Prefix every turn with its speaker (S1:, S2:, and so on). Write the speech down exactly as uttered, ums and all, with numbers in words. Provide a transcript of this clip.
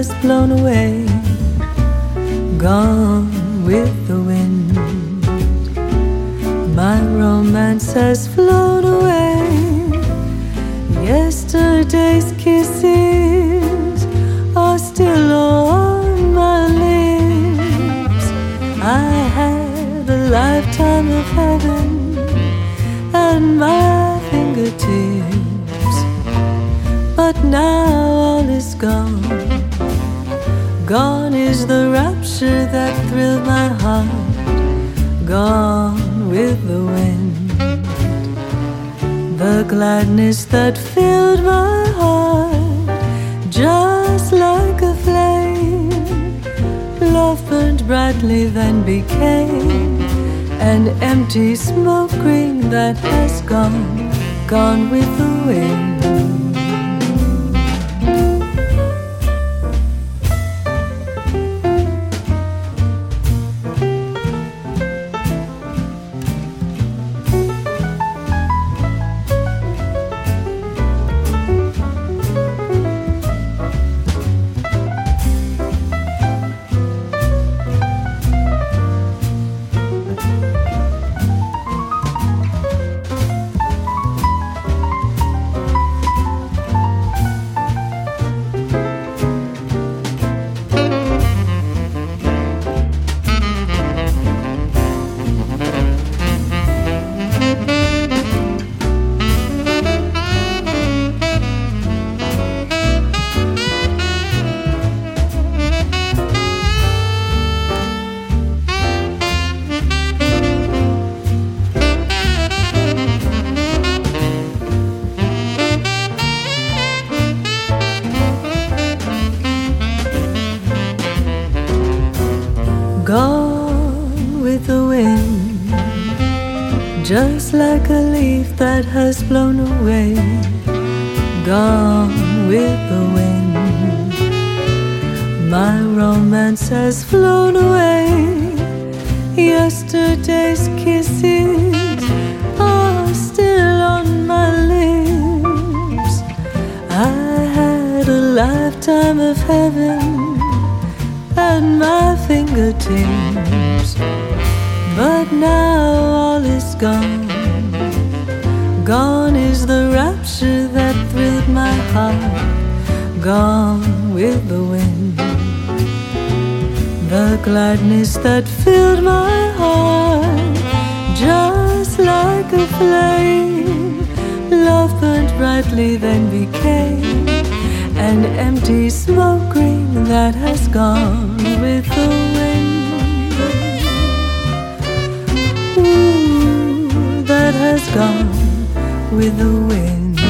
S1: has blown away, gone with the wind. My romance has flown away. Yesterday's kisses are still on my lips. I had a lifetime of heaven at my fingertips, but now all is gone. Gone is the rapture that thrilled my heart, gone with the wind. The gladness that filled my heart, just like a flame. Love burned brightly, then became an empty smoke ring that has gone, gone with the wind. Gone with the wind, just like a leaf that has blown away. Gone with the wind. My romance has flown away. Yesterday's kisses are still on my lips. I had a lifetime of heaven at my fingertips, but now all is gone. Gone is the rapture that thrilled my heart, gone with the wind. The gladness that filled my heart, just like a flame. Love burned brightly, then became an empty smoke ring that has gone with the wind. Ooh, that has gone with the wind.